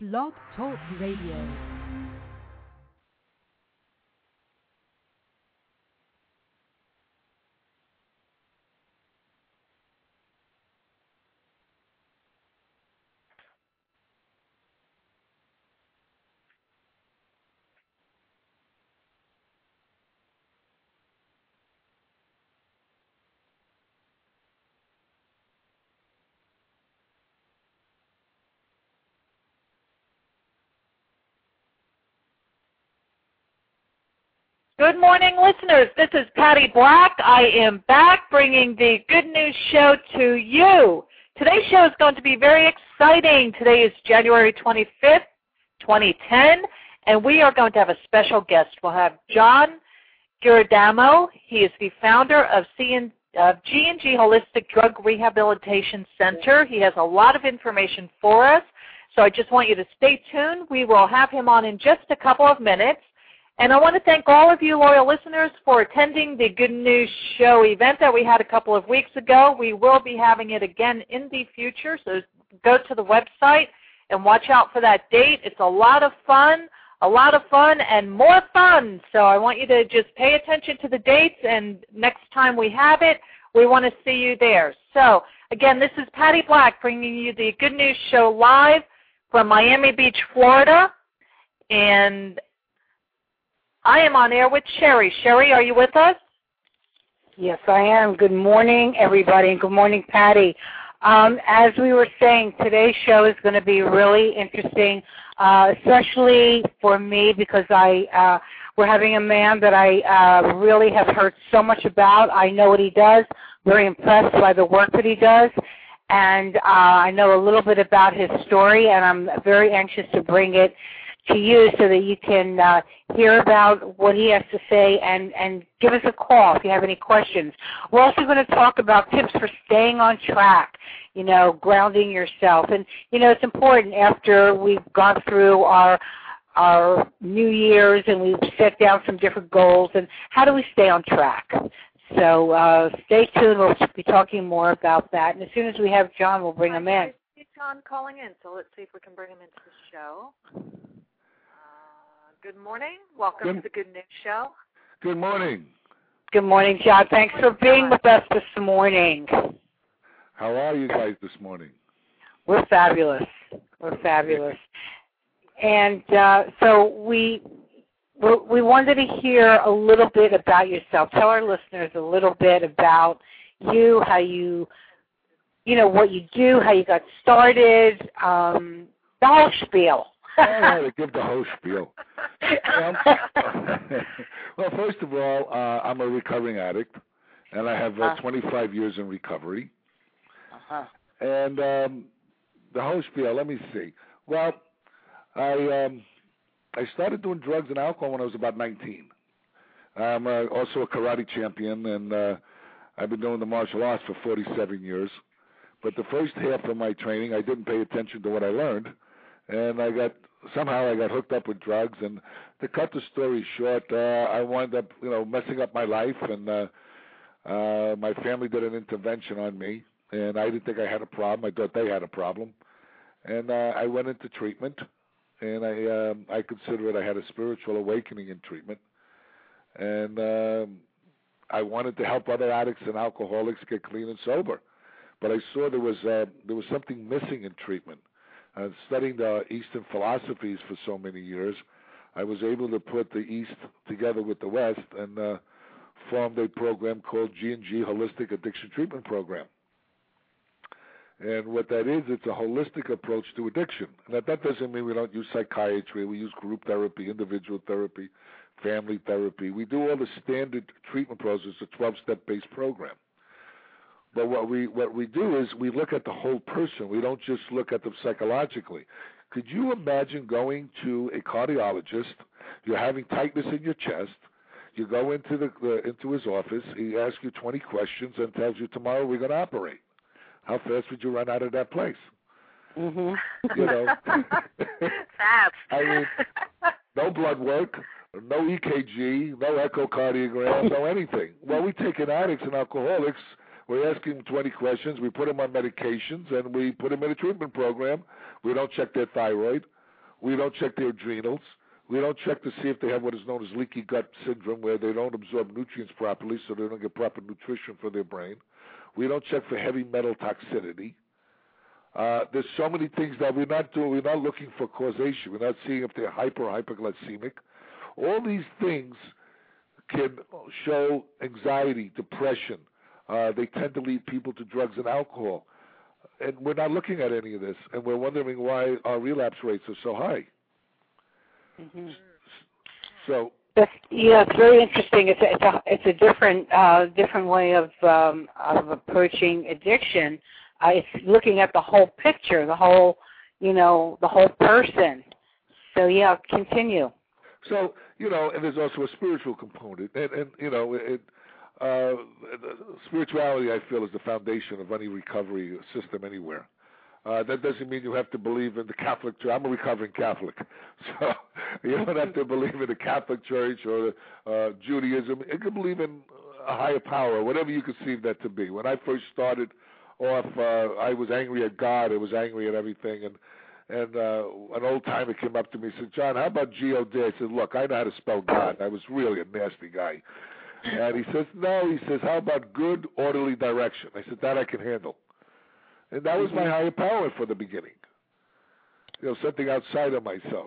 Blog Talk Radio. Good morning, listeners. This is Patty Black. I am back bringing the Good News Show to you. Today's show is going to be very exciting. Today is January 25th, 2010, and we are going to have a special guest. We'll have John Giordamo. He is the founder of G&G Holistic Drug Rehabilitation Center. He has a lot of information for us, so I just want you to stay tuned. We will have him on in just a couple of minutes. And I want to thank all of you loyal listeners for attending the Good News Show event that we had a couple of weeks ago. We will be having it again in the future, so go to the website and watch out for that date. It's a lot of fun and more fun. So I want you to just pay attention to the dates, and next time we have it, we want to see you there. So, again, this is Patty Black bringing you the Good News Show live from Miami Beach, Florida, and I am on air with Sherry. Sherry, are you with us? Yes, I am. Good morning, everybody, and good morning, Patty. As we were saying, today's show is going to be really interesting, especially for me because we're having a man that I really have heard so much about. I know what he does, very impressed by the work that he does, and I know a little bit about his story, and I'm very anxious to bring it to you so that you can hear about what he has to say and give us a call if you have any questions. We're also going to talk about tips for staying on track, grounding yourself. And, it's important after we've gone through our New Year's and we've set down some different goals, and how do we stay on track? So stay tuned. We'll be talking more about that. And as soon as we have John, we'll bring him in. I see John calling in, so let's see if we can bring him into the show. Good morning. Welcome to the Good News Show. Good morning. Good morning, John. Thanks for being with us this morning. How are you guys this morning? We're fabulous. We're fabulous. And so we wanted to hear a little bit about yourself. Tell our listeners a little bit about you, how you, what you do, how you got started, the whole spiel. I had to give the whole spiel. Well, first of all, I'm a recovering addict, and I have 25 years in recovery. And the whole spiel, let me see. Well, I started doing drugs and alcohol when I was about 19. I'm also a karate champion, and I've been doing the martial arts for 47 years. But the first half of my training, I didn't pay attention to what I learned. And I got hooked up with drugs, and to cut the story short, I wound up, messing up my life, and my family did an intervention on me, and I didn't think I had a problem. I thought they had a problem, and I went into treatment, and I consider it I had a spiritual awakening in treatment, and I wanted to help other addicts and alcoholics get clean and sober, but I saw there was something missing in treatment. Studying the Eastern philosophies for so many years, I was able to put the East together with the West and formed a program called G&G Holistic Addiction Treatment Program. And what that is, it's a holistic approach to addiction. And that doesn't mean we don't use psychiatry. We use group therapy, individual therapy, family therapy. We do all the standard treatment process, a 12-step based program. But what we do is we look at the whole person. We don't just look at them psychologically. Could you imagine going to a cardiologist? You're having tightness in your chest. You go into his office. He asks you 20 questions and tells you tomorrow we're going to operate. How fast would you run out of that place? Mm-hmm. Fast. I mean, no blood work, no EKG, no echocardiogram, no anything. Well, we take in addicts and alcoholics. We ask them 20 questions. We put them on medications, and we put them in a treatment program. We don't check their thyroid. We don't check their adrenals. We don't check to see if they have what is known as leaky gut syndrome, where they don't absorb nutrients properly, so they don't get proper nutrition for their brain. We don't check for heavy metal toxicity. There's so many things that we're not doing. We're not looking for causation. We're not seeing if they're hyper or hyperglycemic. All these things can show anxiety, depression. They tend to lead people to drugs and alcohol. And we're not looking at any of this, and we're wondering why our relapse rates are so high. Mm-hmm. So it's very interesting. It's a different way of approaching addiction. It's looking at the whole picture, the whole person. So yeah, continue. So and there's also a spiritual component, and spirituality, I feel, is the foundation of any recovery system anywhere. That doesn't mean you have to believe in the Catholic Church. I'm a recovering Catholic, so you don't have to believe in the Catholic Church or Judaism. You can believe in a higher power, whatever you conceive that to be. When I first started off, I was angry at God. I was angry at everything, and an old timer came up to me and said, "John, how about G-O-D?" I said, "Look, I know how to spell God." I was really a nasty guy. And he says, "No," he says, "how about good, orderly direction?" I said, "That I can handle." And that was my higher power for the beginning. Something outside of myself.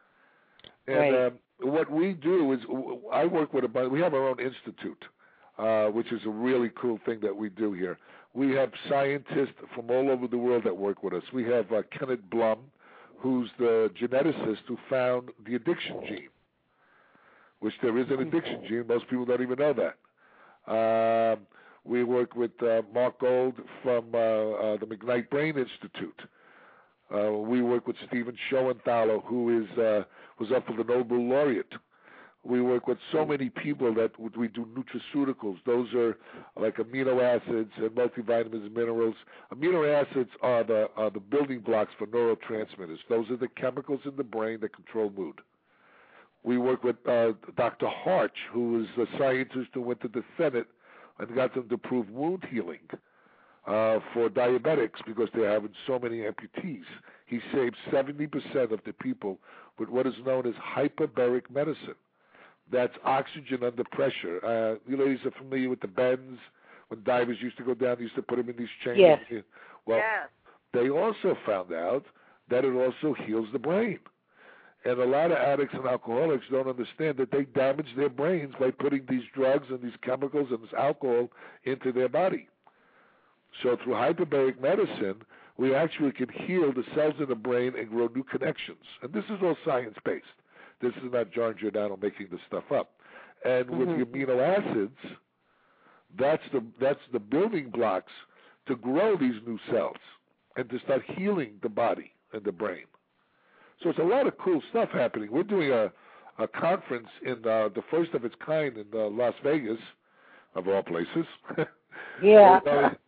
And what we do is, I work with we have our own institute, which is a really cool thing that we do here. We have scientists from all over the world that work with us. We have Kenneth Blum, who's the geneticist who found the addiction gene, which there is an addiction gene. Most people don't even know that. We work with Mark Gold from the McKnight Brain Institute. We work with Stephen Schoenthaler, who was up for the Nobel laureate. We work with so many people that we do nutraceuticals. Those are like amino acids and multivitamins and minerals. Amino acids are the building blocks for neurotransmitters. Those are the chemicals in the brain that control mood. We work with Dr. Harch, who is a scientist who went to the Senate and got them to prove wound healing for diabetics because they're having so many amputees. He saved 70% of the people with what is known as hyperbaric medicine. That's oxygen under pressure. You ladies are familiar with the bends. When divers used to go down, they used to put them in these chambers. Yes. Well, they also found out that it also heals the brain. And a lot of addicts and alcoholics don't understand that they damage their brains by putting these drugs and these chemicals and this alcohol into their body. So through hyperbaric medicine, we actually can heal the cells in the brain and grow new connections. And this is all science-based. This is not John Giordano making this stuff up. And with the amino acids, that's the building blocks to grow these new cells and to start healing the body and the brain. So it's a lot of cool stuff happening. We're doing a conference in the first of its kind in Las Vegas, of all places. Yeah.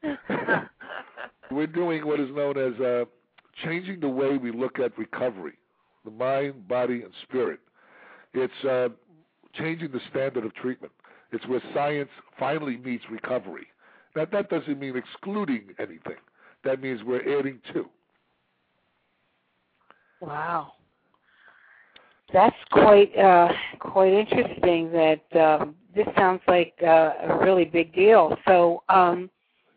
We're doing what is known as changing the way we look at recovery, the mind, body, and spirit. It's changing the standard of treatment. It's where science finally meets recovery. Now, that doesn't mean excluding anything. That means we're adding to. Wow, that's quite interesting. That this sounds like a really big deal. So, and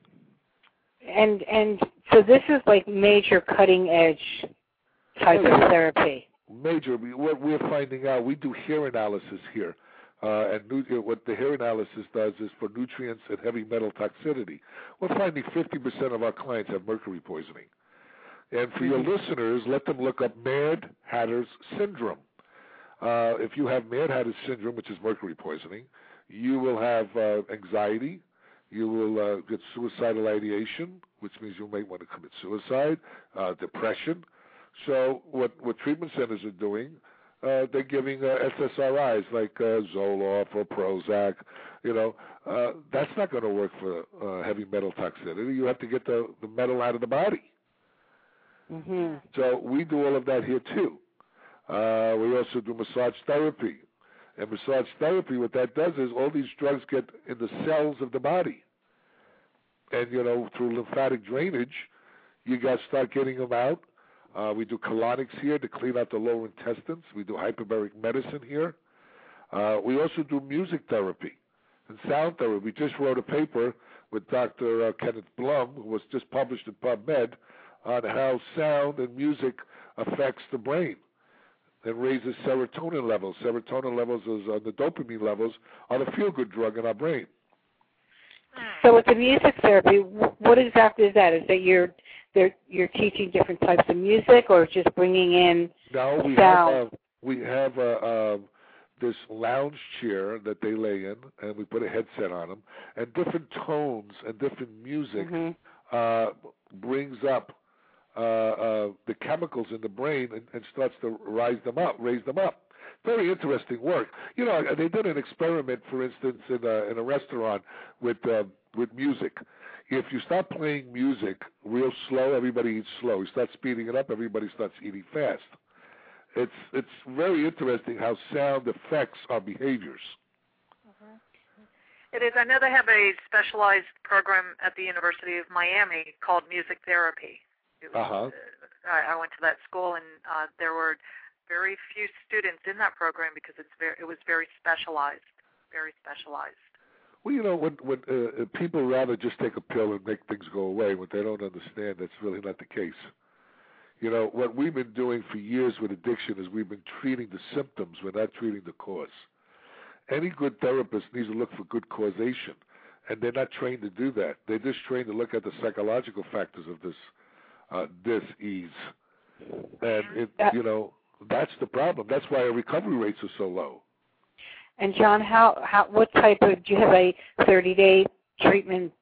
so this is like major cutting edge type of therapy. Major. What we're finding out, we do hair analysis here, and what the hair analysis does is for nutrients and heavy metal toxicity. We're finding 50% of our clients have mercury poisoning. And for your listeners, let them look up Mad Hatter's syndrome. If you have Mad Hatter's syndrome, which is mercury poisoning, you will have anxiety. You will get suicidal ideation, which means you may want to commit suicide, depression. So what treatment centers are doing, they're giving SSRIs like Zoloft or Prozac. That's not going to work for heavy metal toxicity. You have to get the metal out of the body. Mm-hmm. So we do all of that here too. We also do massage therapy. And massage therapy, what that does is all these drugs get in the cells of the body. And, through lymphatic drainage, you got to start getting them out. We do colonics here to clean out the lower intestines. We do hyperbaric medicine here. We also do music therapy and sound therapy. We just wrote a paper with Dr. Kenneth Blum, who was just published in PubMed, on how sound and music affects the brain and raises serotonin levels. Serotonin levels is the dopamine levels are the feel-good drug in our brain. So with the music therapy, what exactly is that? Is that you're teaching different types of music, or just bringing in sound? We have this lounge chair that they lay in, and we put a headset on them, and different tones and different music brings up the chemicals in the brain and starts to raise them up. Very interesting work. You know, they did an experiment, for instance, in a restaurant with music. If you start playing music real slow, everybody eats slow. You start speeding it up, everybody starts eating fast. It's very interesting how sound affects our behaviors. It is. I know they have a specialized program at the University of Miami called music therapy. I went to that school, and there were very few students in that program because it was very specialized. Very specialized. Well, you know, when people rather just take a pill and make things go away, what they don't understand, that's really not the case. You know, what we've been doing for years with addiction is we've been treating the symptoms. We're not treating the cause. Any good therapist needs to look for good causation, and they're not trained to do that. They're just trained to look at the psychological factors of this dis-ease. And, you know, that's the problem. That's why our recovery rates are so low. And, John, what type of, do you have a 30-day treatment?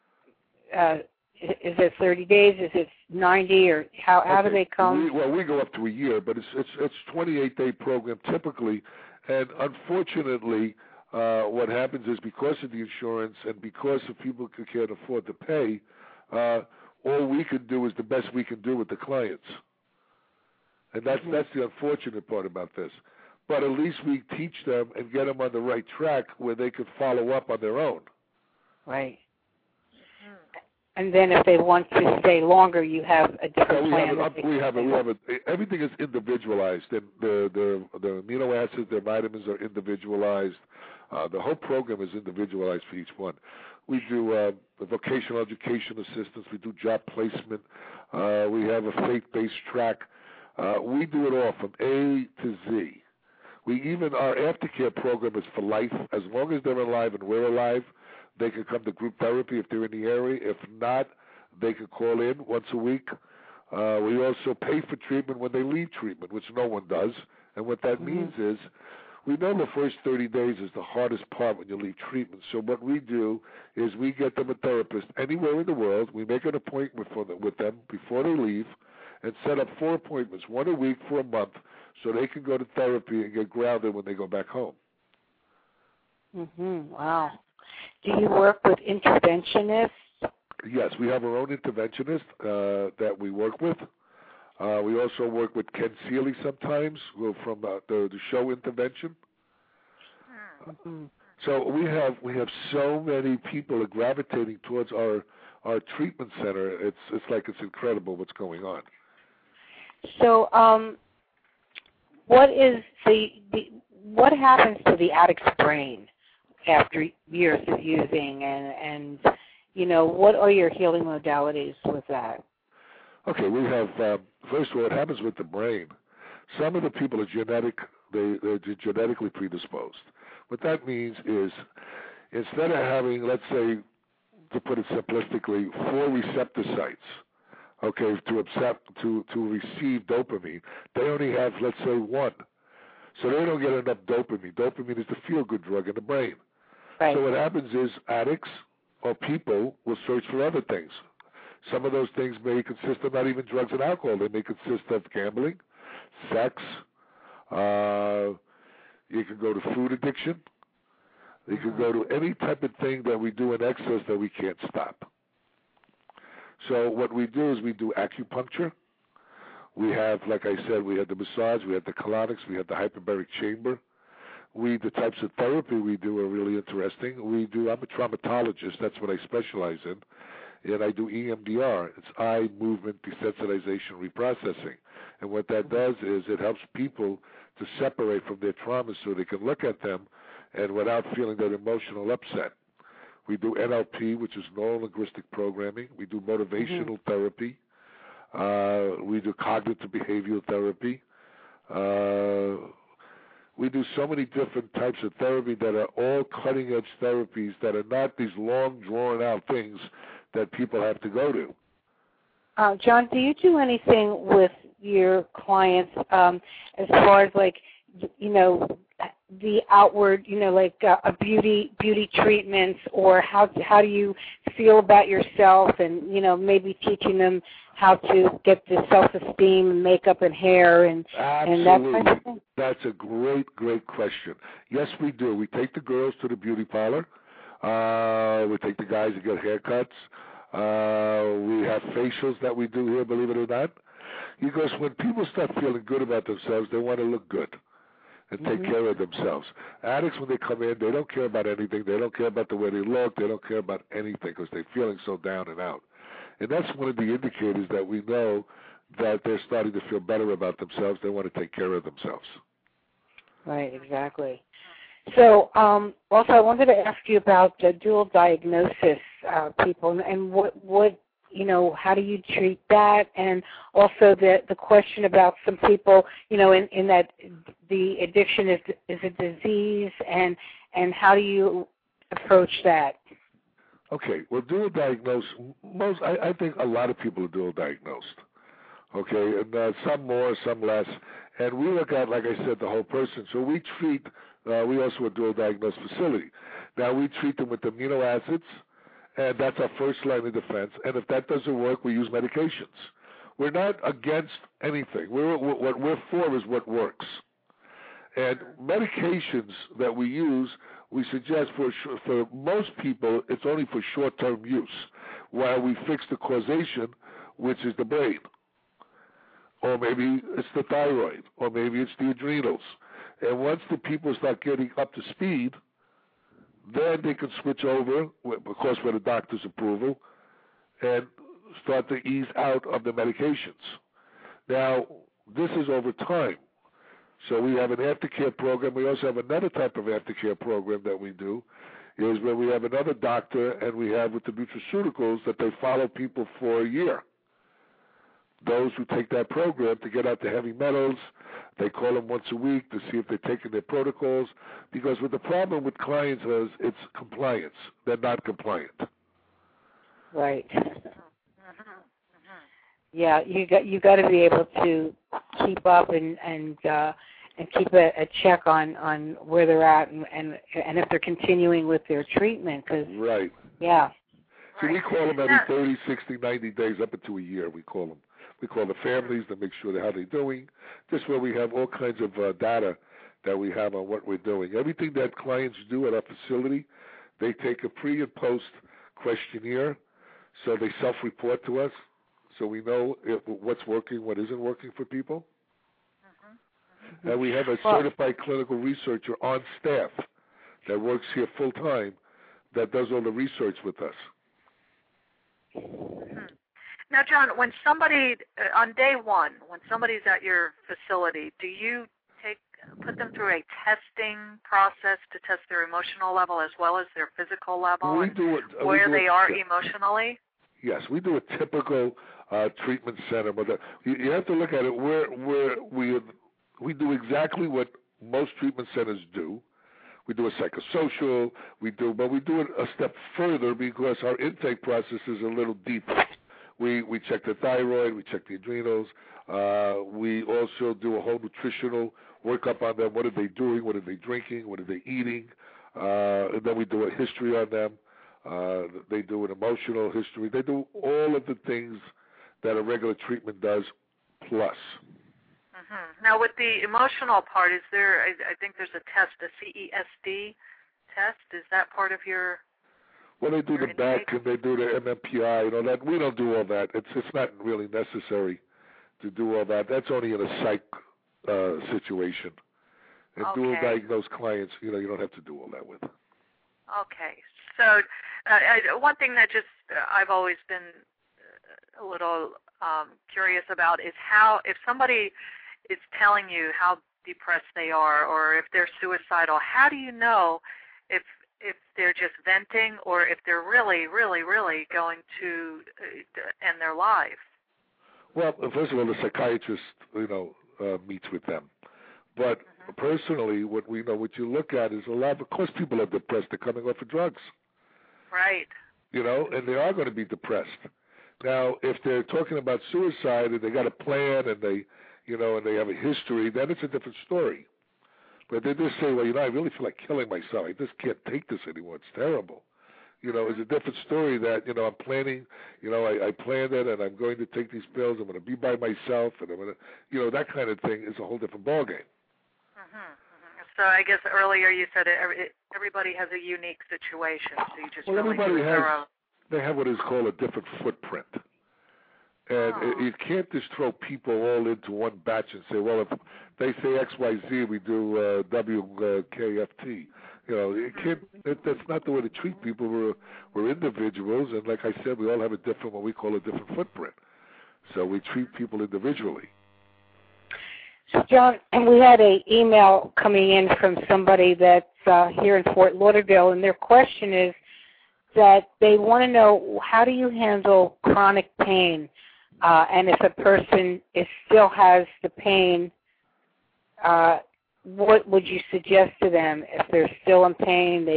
Is it 30 days? Is it 90? Or how do they come? We go up to a year, but it's 28-day program typically. And unfortunately, what happens is because of the insurance and because of people who can't afford to pay, all we can do is the best we can do with the clients. And that's the unfortunate part about this. But at least we teach them and get them on the right track where they can follow up on their own. Right. And then if they want to stay longer, you have a different plan. We have everything is individualized. And the amino acids, the vitamins are individualized. The whole program is individualized for each one. We do vocational education assistance. We do job placement. We have a faith-based track. We do it all from A to Z. Our aftercare program is for life. As long as they're alive and we're alive, they can come to group therapy if they're in the area. If not, they can call in once a week. We also pay for treatment when they leave treatment, which no one does. And what that means is we know the first 30 days is the hardest part when you leave treatment. So what we do is we get them a therapist anywhere in the world. We make an appointment with them before they leave and set up 4 appointments, one a week for a month, so they can go to therapy and get grounded when they go back home. Wow. Do you work with interventionists? Yes, we have our own interventionist that we work with. We also work with Ken Seeley sometimes from the show Intervention. So we have so many people are gravitating towards our treatment center. It's like it's incredible what's going on. So what happens to the addict's brain after years of using, and you know, what are your healing modalities with that? Okay, we have first of all, what happens with the brain. Some of the people are they're genetically predisposed. What that means is instead of having, let's say, to put it simplistically, 4 receptor sites, okay, to receive dopamine, they only have, let's say, 1. So they don't get enough dopamine. Dopamine is the feel-good drug in the brain. Right. So what happens is addicts or people will search for other things. Some of those things may consist of not even drugs and alcohol. They may consist of gambling, sex. You can go to food addiction. You can go to any type of thing that we do in excess that we can't stop. So what we do is we do acupuncture. We have, like I said, we have the massage, we have the colonics, we have the hyperbaric chamber. The types of therapy we do are really interesting. I'm a traumatologist, that's what I specialize in, and I do EMDR. It's eye movement desensitization reprocessing. And what that does is it helps people to separate from their traumas so they can look at them and without feeling that emotional upset. We do NLP, which is neuro-linguistic programming. We do motivational therapy. We do cognitive behavioral therapy. We do so many different types of therapy that are all cutting-edge therapies that are not these long, drawn-out things that people have to go to. John, do you do anything with your clients as far as, like, you know, the outward, you know, like a beauty treatments, or how do you feel about yourself, and, you know, maybe teaching them how to get the self-esteem and makeup and hair and that kind of thing? That's a great question. Yes, we do. We take the girls to the beauty parlor. We take the guys to get haircuts. We have facials that we do here, believe it or not. Because when people start feeling good about themselves, they want to look good and take care of themselves. Addicts, when they come in, they don't care about anything. They don't care about the way they look. They don't care about anything because they're feeling so down and out. And that's one of the indicators that we know that they're starting to feel better about themselves. They want to take care of themselves. Right, exactly. So also I wanted to ask you about the dual diagnosis people and what you know, how do you treat that? And also the question about some people, you know, in that the addiction is a disease, and how do you approach that? Okay, well, dual diagnosed, I think a lot of people are dual diagnosed. Okay, and some more, some less. And we look at, like I said, the whole person. So we treat, we also a dual diagnosed facility. Now we treat them with amino acids, and that's our first line of defense. And if that doesn't work, we use medications. We're not against anything. What we're for is what works. And medications that we use, we suggest for most people, it's only for short-term use, while we fix the causation, which is the brain. Or maybe it's the thyroid, or maybe it's the adrenals. And once the people start getting up to speed, then they can switch over, of course, with a doctor's approval, and start to ease out of the medications. Now, this is over time. So we have an aftercare program. We also have another type of aftercare program that we do, is where we have another doctor, and we have with the nutraceuticals that they follow people for a year. Those who take that program to get out the heavy metals, they call them once a week to see if they're taking their protocols. Because what the problem with clients is, it's compliance. They're not compliant. Right. Yeah, you got to be able to keep up and keep a check on where they're at and if they're continuing with their treatment. Cause, right. Yeah. So we call them every 30, 60, 90 days, up into a year. We call them. We call the families to make sure how they're doing. Just where we have all kinds of data that we have on what we're doing. Everything that clients do at our facility, they take a pre and post questionnaire, so they self-report to us, so we know what's working, what isn't working for people. And we have a certified clinical researcher on staff that works here full-time that does all the research with us. Now, John, when somebody, on day one, when somebody's at your facility, do you put them through a testing process to test their emotional level as well as their physical level where they are emotionally? Yes, we do a typical treatment center. But you have to look at it where we do exactly what most treatment centers do. We do a psychosocial, but we do it a step further because our intake process is a little deeper. We check the thyroid, we check the adrenals. We also do a whole nutritional workup on them. What are they doing? What are they drinking? What are they eating? And then we do a history on them. They do an emotional history. They do all of the things that a regular treatment does, plus. Now, with the emotional part, is there? I think there's a test, a CESD test. Is that part of your? Well, they do the back and they do the MMPI. You know that we don't do all that. It's not really necessary to do all that. That's only in a psych situation. And dual diagnosed clients, you don't have to do all that with. Okay. So one thing that I've always been a little curious about is how, if somebody is telling you how depressed they are or if they're suicidal, how do you know if they're just venting or if they're really, really, really going to end their lives? Well, first of all, the psychiatrist, meets with them. But personally, what you look at is a lot. Of course, people are depressed. They're coming off of drugs. Right. And they are going to be depressed. Now, if they're talking about suicide and they got a plan and they, and they have a history, then it's a different story. But they just say, well, I really feel like killing myself. I just can't take this anymore. It's terrible. It's a different story that, I'm planning, I planned it and I'm going to take these pills. I'm going to be by myself and I'm going to, that kind of thing is a whole different ballgame. So I guess earlier you said everybody has a unique situation. So you just everybody they have what is called a different footprint. And you can't just throw people all into one batch and say, well, if they say X, Y, Z, we do WKFT. You can't. That's not the way to treat people. We're individuals, and like I said, we all have a different, what we call a different footprint. So we treat people individually. So, John, and we had an email coming in from somebody that's here in Fort Lauderdale, and their question is that they want to know, how do you handle chronic pain? And if a person still has the pain, what would you suggest to them if they're still in pain?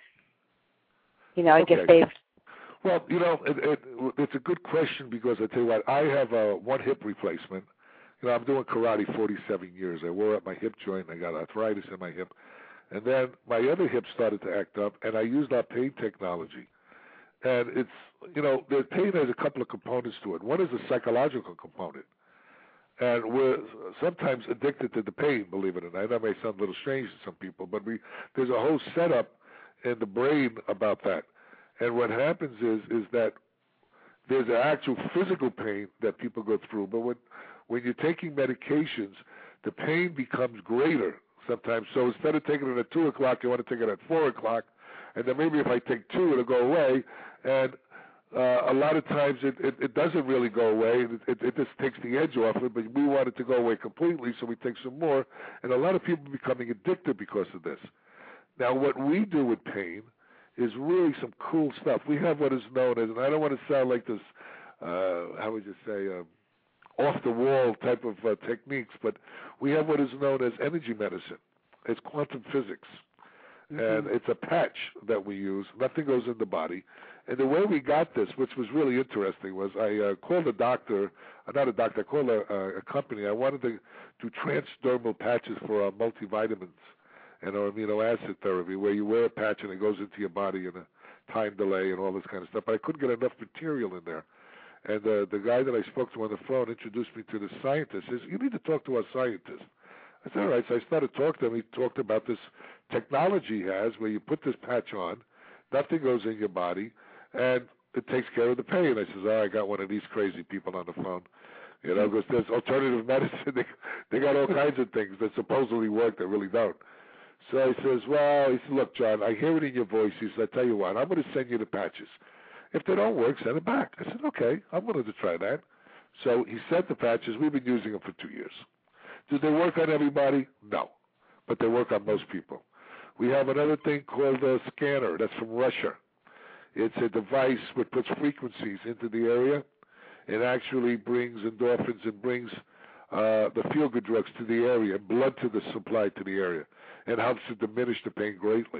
I guess they've... Well, it's a good question because I tell you what, I have one hip replacement. I'm doing karate 47 years. I wore up my hip joint. I got arthritis in my hip. And then my other hip started to act up, and I used our pain technology. And it's, the pain has a couple of components to it. One is a psychological component. And we're sometimes addicted to the pain, believe it or not. That may sound a little strange to some people, but there's a whole setup in the brain about that. And what happens is that there's an actual physical pain that people go through. But when you're taking medications, the pain becomes greater sometimes. So instead of taking it at 2 o'clock, you want to take it at 4 o'clock. And then maybe if I take 2, it'll go away. And a lot of times it doesn't really go away. It just takes the edge off it, but we want it to go away completely, so we take some more. And a lot of people are becoming addicted because of this. Now, what we do with pain is really some cool stuff. We have what is known as, and I don't want to sound like this, how would you say, off-the-wall type of techniques, but we have what is known as energy medicine. It's quantum physics. And it's a patch that we use. Nothing goes in the body. And the way we got this, which was really interesting, was I called a doctor, not a doctor, I called a company. I wanted to do transdermal patches for our multivitamins and our amino acid therapy, where you wear a patch and it goes into your body in a time delay and all this kind of stuff. But I couldn't get enough material in there. And the guy that I spoke to on the phone introduced me to the scientist. He says, you need to talk to our scientist. I said, all right. So I started talking to him. He talked about this technology he has where you put this patch on, nothing goes in your body, and it takes care of the pain. I says, I got one of these crazy people on the phone. Because there's alternative medicine. They got all kinds of things that supposedly work that really don't. So I says, he said, look, John, I hear it in your voice. He said, I tell you what, I'm going to send you the patches. If they don't work, send them back. I said, okay, I'm willing to try that. So he sent the patches. We've been using them for 2 years. Do they work on everybody? No. But they work on most people. We have another thing called a scanner. That's from Russia. It's a device that puts frequencies into the area. It actually brings endorphins and brings the feel-good drugs to the area, blood to the supply to the area. It helps to diminish the pain greatly.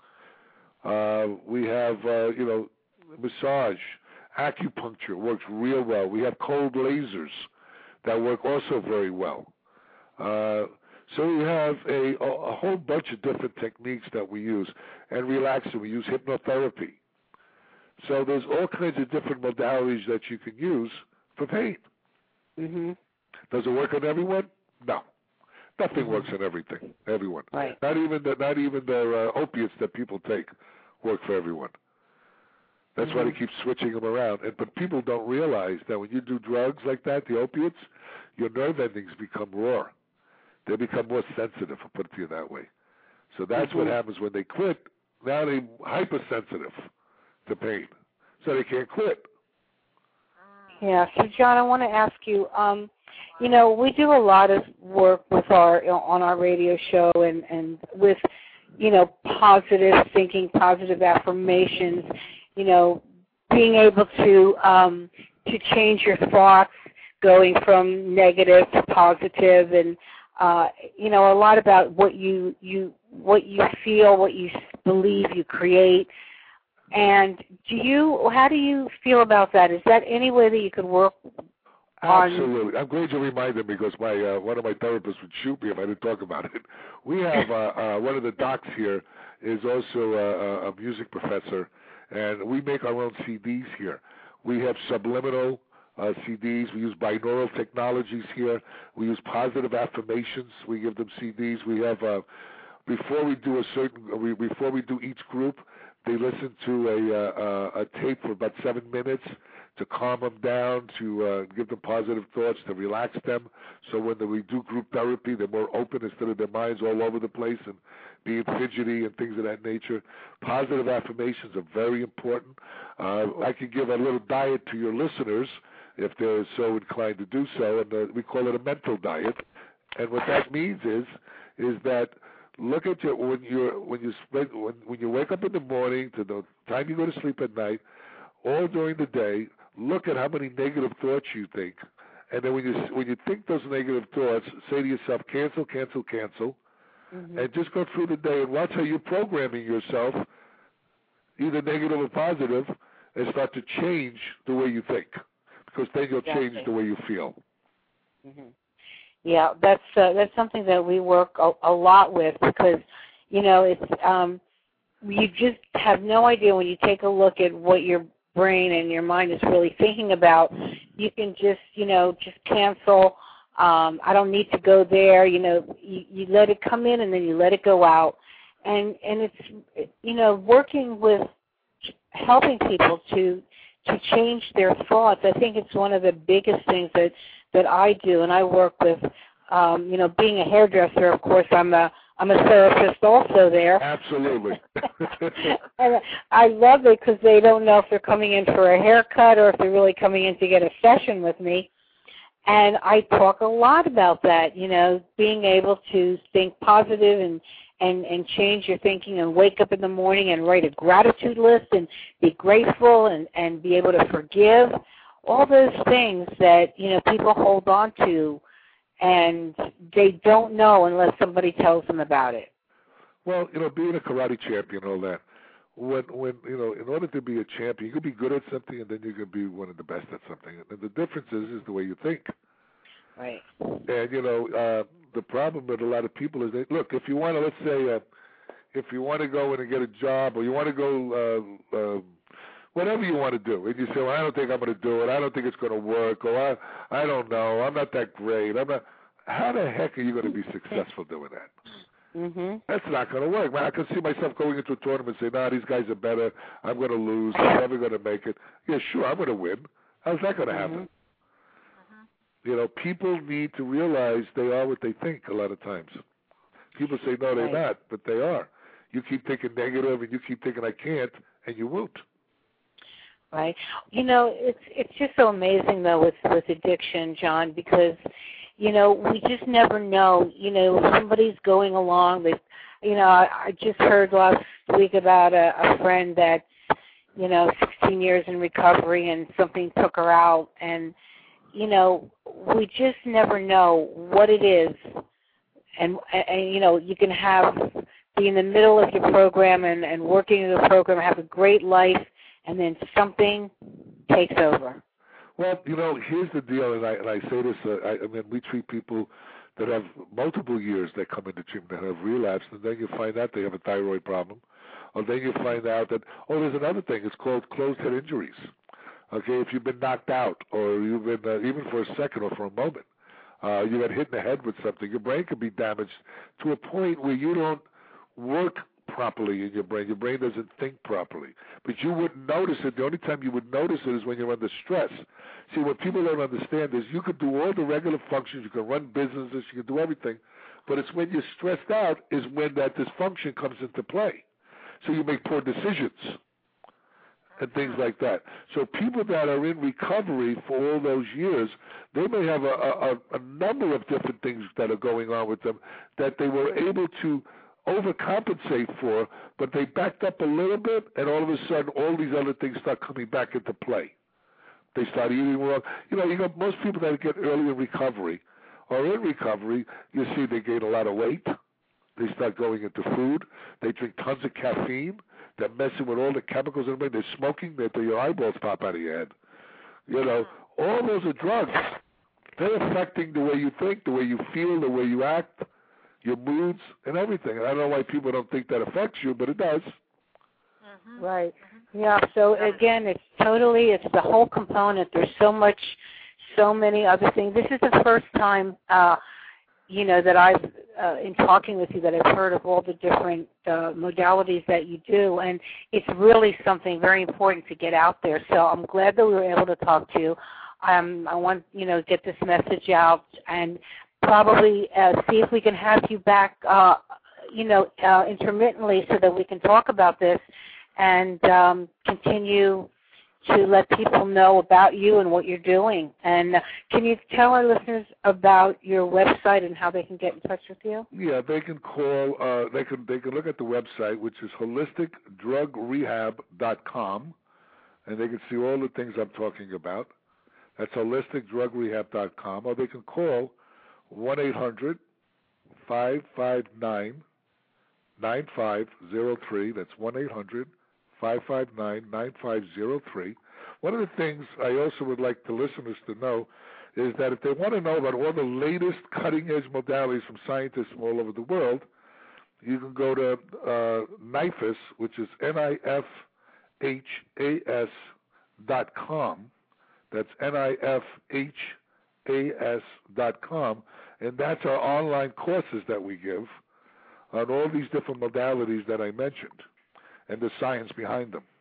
We have, massage, acupuncture works real well. We have cold lasers that work also very well. So we have a whole bunch of different techniques that we use. And relaxing, we use hypnotherapy. So there's all kinds of different modalities that you can use for pain. Mm-hmm. Does it work on everyone? No. Nothing works on everything, everyone. Right. Not even the opiates that people take work for everyone. That's why they keep switching them around. But people don't realize that when you do drugs like that, the opiates, your nerve endings become raw. They become more sensitive, I'll put it to you that way. So that's what happens when they quit. Now they're hypersensitive to pain, so they can't quit. Yeah. So, John, I want to ask you, we do a lot of work with on our radio show and with, positive thinking, positive affirmations, being able to change your thoughts, going from negative to positive, and a lot about what you feel, what you believe, you create. And how do you feel about that? Is that any way that you could work on? Absolutely. I'm glad you reminded me because one of my therapists would shoot me if I didn't talk about it. We have one of the docs here is also a music professor, and we make our own CDs here. We have subliminal CDs. We use binaural technologies here. We use positive affirmations. We give them CDs. We have before we do each group, they listen to a tape for about 7 minutes to calm them down, to give them positive thoughts, to relax them. So when we do group therapy, they're more open instead of their minds all over the place and being fidgety and things of that nature. Positive affirmations are very important. I can give a little diet to your listeners if they're so inclined to do so, and we call it a mental diet. And what that means is that look at when you wake up in the morning to the time you go to sleep at night, all during the day, look at how many negative thoughts you think, and then when you think those negative thoughts, say to yourself, cancel, cancel, cancel, and just go through the day and watch how you're programming yourself, either negative or positive, and start to change the way you think, because then you'll change the way you feel. Mm-hmm. Yeah, that's something that we work a lot with because, it's you just have no idea when you take a look at what your brain and your mind is really thinking about. You can just cancel. I don't need to go there. You let it come in and then you let it go out, and it's working with helping people to change their thoughts. I think it's one of the biggest things that I do, and I work with, being a hairdresser, of course, I'm a therapist also there. Absolutely. And I love it because they don't know if they're coming in for a haircut or if they're really coming in to get a session with me. And I talk a lot about that, being able to think positive and change your thinking and wake up in the morning and write a gratitude list and be grateful and be able to forgive. All those things that, people hold on to and they don't know unless somebody tells them about it. Well, being a karate champion and all that, when in order to be a champion, you can be good at something and then you can be one of the best at something. And the difference is the way you think. Right. And, the problem with a lot of people is that, look, if you want to, let's say, if you want to go in and get a job or you want to go whatever you want to do, and you say, well, I don't think I'm going to do it, I don't think it's going to work, or I don't know, I'm not that great, how the heck are you going to be successful doing that? Mm-hmm. That's not going to work. Man, I can see myself going into a tournament and say, these guys are better, I'm going to lose, I'm never going to make it. Yeah, sure, I'm going to win. How's that going to happen? People need to realize they are what they think a lot of times. People say, no, they're not, but they are. You keep thinking negative and you keep thinking I can't, and you won't. Right. It's just so amazing, though, with addiction, John, because, we just never know. Somebody's going along. I just heard last week about a friend that's, 16 years in recovery and something took her out. And, we just never know what it is. And you can be in the middle of your program and working in the program, have a great life, and then something takes over. Well, here's the deal, and I say this, we treat people that have multiple years that come into treatment that have relapsed, and then you find out they have a thyroid problem, or then you find out that, there's another thing, it's called closed head injuries. Okay, if you've been knocked out, or you've been, even for a second or for a moment, you got hit in the head with something, your brain could be damaged to a point where you don't work properly in your brain. Your brain doesn't think properly. But you wouldn't notice it. The only time you would notice it is when you're under stress. See, what people don't understand is you could do all the regular functions. You can run businesses. You can do everything. But it's when you're stressed out is when that dysfunction comes into play. So you make poor decisions. and things like that. So people that are in recovery for all those years, they may have a number of different things that are going on with them that they were able to overcompensate for, but they backed up a little bit, and all of a sudden all these other things start coming back into play. They start eating wrong. You know, most people that get early in recovery or in recovery, you see they gain a lot of weight. They start going into food. They drink tons of caffeine. They're messing with all the chemicals in the brain. They're smoking until your eyeballs pop out of your head. You know, all those are drugs. They're affecting the way you think, the way you feel, the way you act, your moods, and everything. And I don't know why people don't think that affects you, but it does. Mm-hmm. Right. Yeah, so again, it's the whole component. There's so many other things. This is the first time, that I've, in talking with you, that I've heard of all the different modalities that you do, and it's really something very important to get out there. So I'm glad that we were able to talk to you. I want, get this message out and probably see if we can have you back, intermittently so that we can talk about this and continue to let people know about you and what you're doing. And can you tell our listeners about your website and how they can get in touch with you? Yeah, they can call. They can look at the website, which is holisticdrugrehab.com, and they can see all the things I'm talking about. That's holisticdrugrehab.com, or they can call 1-800-559-9503. That's 1-800-559-9503. One of the things I also would like the listeners to know is that if they want to know about all the latest cutting-edge modalities from scientists from all over the world, you can go to NIFAS, which is NIFHAS.com. That's NIFHAS.com, and that's our online courses that we give on all these different modalities that I mentioned and the science behind them.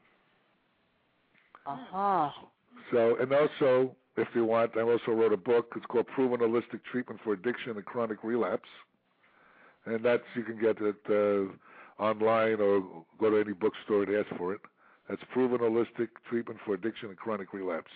Uh-huh. So, and also, if you want, I also wrote a book. It's called Proven Holistic Treatment for Addiction and Chronic Relapse, and that's, you can get it online or go to any bookstore and ask for it. That's Proven Holistic Treatment for Addiction and Chronic Relapse.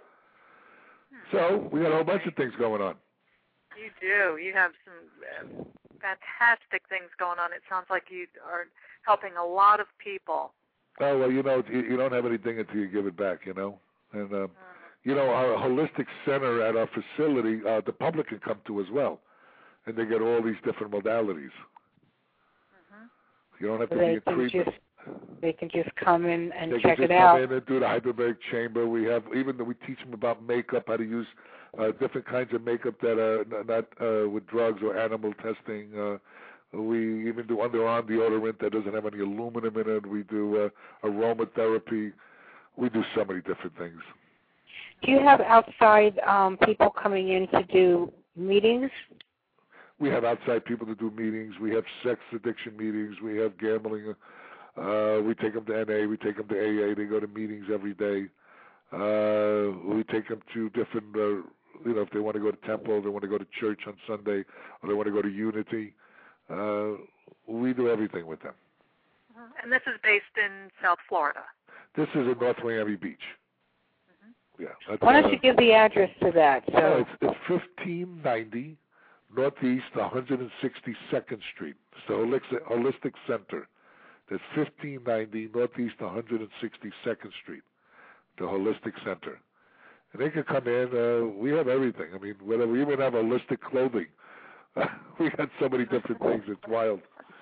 So we got a whole bunch of things going on. You do. You have some fantastic things going on. It sounds like you are helping a lot of people. Oh, well, you don't have anything until you give it back, And, our holistic center at our facility, the public can come to as well, and they get all these different modalities. Mm-hmm. You don't have to be in treatment. They can just come in and check it out. They can just come in and do the hyperbaric chamber. We teach them about makeup, how to use different kinds of makeup that are not with drugs or animal testing. We even do underarm deodorant that doesn't have any aluminum in it. We do aromatherapy. We do so many different things. Do you have outside people coming in to do meetings? We have outside people to do meetings. We have sex addiction meetings. We have gambling. We take them to NA. We take them to AA. They go to meetings every day. We take them to different, if they want to go to temple, they want to go to church on Sunday, or they want to go to Unity. We do everything with them. And this is based in South Florida? This is in North Miami Beach. Mm-hmm. Yeah. Why don't you give the address to that? So it's 1590 Northeast 162nd Street. It's the Holistic Center. That's 1590 Northeast 162nd Street, the Holistic Center. And they can come in. We have everything. I mean, whatever. We even have holistic clothing. We got so many different things. It's wild.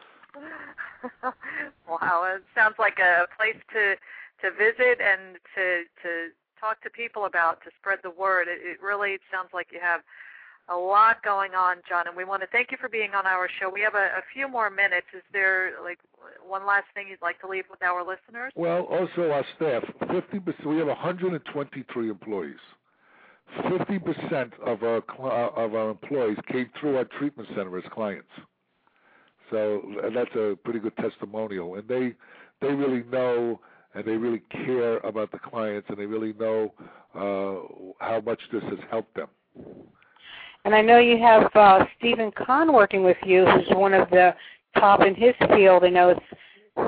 Wow. It sounds like a place to visit and to talk to people about, to spread the word. It really sounds like you have a lot going on, John, and we want to thank you for being on our show. We have a few more minutes. Is there one last thing you'd like to leave with our listeners? Well, also our staff. 50%. We have 123 employees. 50% of our employees came through our treatment center as clients. So that's a pretty good testimonial, and they really know and they really care about the clients, and they really know how much this has helped them. And I know you have Stephen Kahn working with you, who's one of the top in his field. I know it's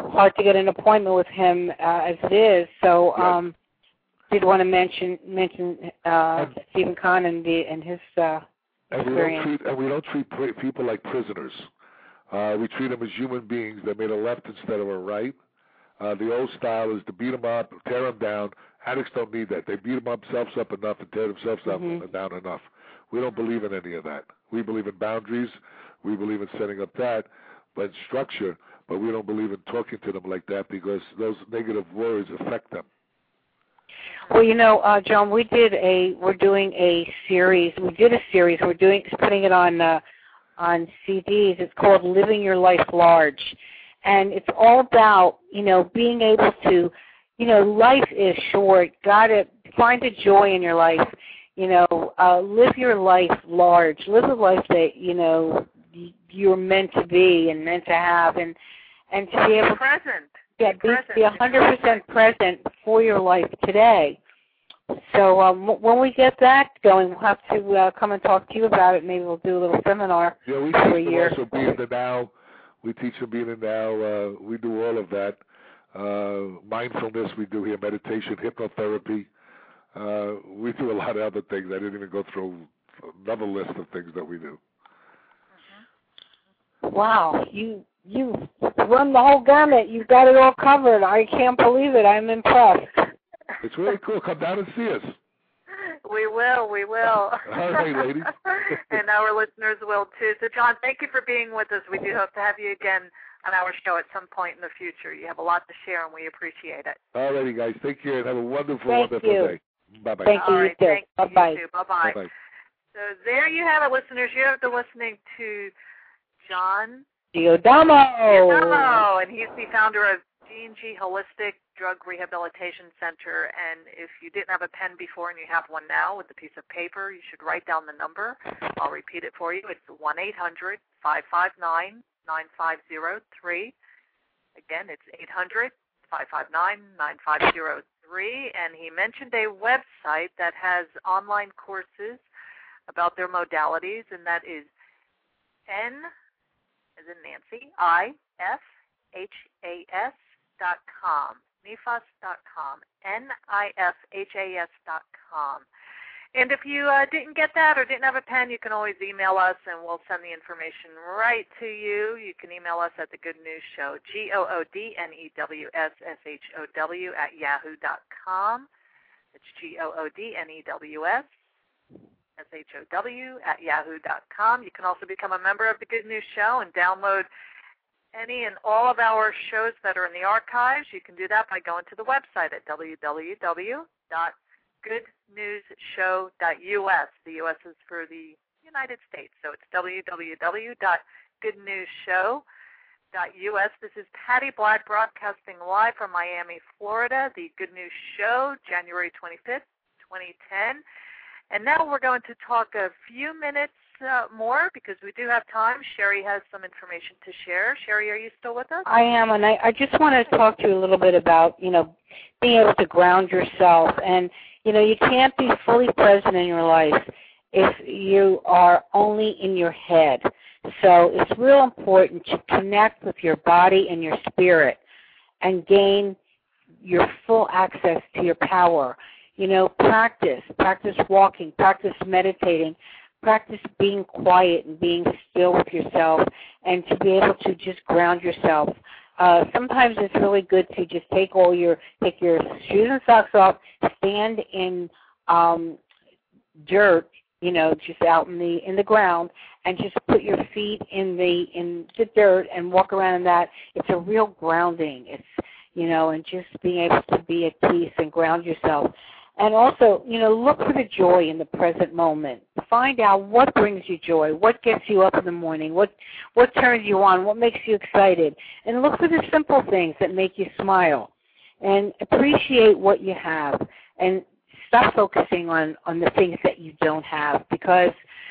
hard to get an appointment with him as it is. So did want to mention Stephen Kahn and his experience. And we don't treat people like prisoners. We treat them as human beings that made a left instead of a right. The old style is to beat them up, tear them down. Addicts don't need that. They beat themselves up enough and tear themselves up and down enough. We don't believe in any of that. We believe in boundaries. We believe in setting up that, but structure. But we don't believe in talking to them like that because those negative words affect them. Well, John, we're doing a series. We did a series. We're putting it on CDs. It's called Living Your Life Large. And it's all about, being able to, life is short. Got to find a joy in your life. Live your life large. Live a life that, you're meant to be and meant to have. And to be able to be 100% present for your life today. So when we get that going, we'll have to come and talk to you about it. Maybe we'll do a little seminar for a year. Also be in the now. We teach them being in now. We do all of that. Mindfulness we do here, meditation, hypnotherapy. We do a lot of other things. I didn't even go through another list of things that we do. Wow, you run the whole gamut. You've got it all covered. I can't believe it. I'm impressed. It's really cool. Come down and see us. We will. All right, ladies. And our listeners will, too. So, John, thank you for being with us. We do hope to have you again on our show at some point in the future. You have a lot to share, and we appreciate it. All righty, guys. Take care and have a wonderful Thank you. day. Bye-bye. Thank you. All right, you too. Bye-bye. You too. Bye-bye. Bye-bye. So there you have it, listeners. You have been listening to John Giordamo. and he's the founder of G&G Holistic Drug Rehabilitation Center. And if you didn't have a pen before and you have one now with a piece of paper, you should write down the number. I'll repeat it for you. It's 1-800-559-9503. Again, it's 800-559-9503. And he mentioned a website that has online courses about their modalities, and that is N as in Nancy, NIFHAS.com, NIFHAS.com, NIFHAS.com. And if you didn't get that or didn't have a pen, you can always email us, and we'll send the information right to you. You can email us at The Good News Show, GOODNEWSSHOW @yahoo.com. It's GOODNEWSSHOW @yahoo.com. You can also become a member of The Good News Show and download any and all of our shows that are in the archives. You can do that by going to the website at www.goodnewsshow.us. The U.S. is for the United States, so it's www.goodnewsshow.us. This is Patty Black broadcasting live from Miami, Florida, The Good News Show, January 25th, 2010. And now we're going to talk a few minutes more because we do have time. Sherry has some information to share. Sherry, are you still with us? I am, and I just want to talk to you a little bit about, being able to ground yourself. And, you can't be fully present in your life if you are only in your head. So it's real important to connect with your body and your spirit and gain your full access to your power. Practice walking, practice meditating, practice being quiet and being still with yourself, and to be able to just ground yourself. Sometimes it's really good to just take your shoes and socks off, stand in dirt, just out in the ground, and just put your feet in the dirt and walk around in that. It's a real grounding. It's and just being able to be at peace and ground yourself. And also, look for the joy in the present moment. Find out what brings you joy, what gets you up in the morning, what turns you on, what makes you excited. And look for the simple things that make you smile. And appreciate what you have. And stop focusing on the things that you don't have. Because,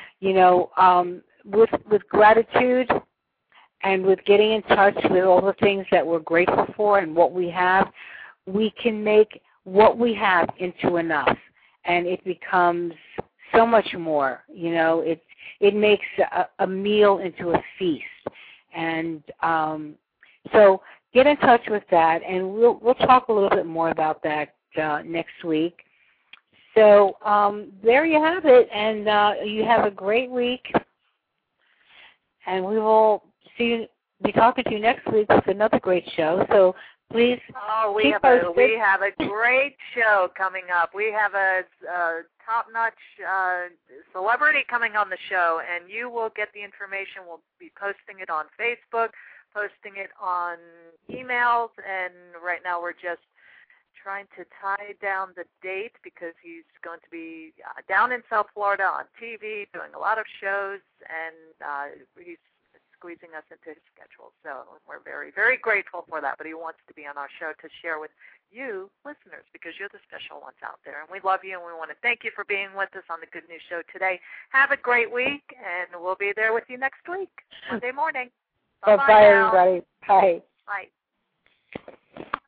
with gratitude and with getting in touch with all the things that we're grateful for and what we have, we can make what we have into enough, and it becomes so much more. It makes a meal into a feast, and so get in touch with that, and we'll talk a little bit more about that next week. So there you have it, and you have a great week, and we will be talking to you next week with another great show. So please we have a great show coming up. We have a top-notch celebrity coming on the show, and you will get the information. We'll be posting it on Facebook, posting it on emails, and right now we're just trying to tie down the date because he's going to be down in South Florida on TV doing a lot of shows, and he's squeezing us into his schedule. So we're very, very grateful for that, but he wants to be on our show to share with you listeners because you're the special ones out there, and we love you, and we want to thank you for being with us on the Good News Show today. Have a great week, and we'll be there with you next week, Monday morning. Bye-bye everybody. Bye. Bye.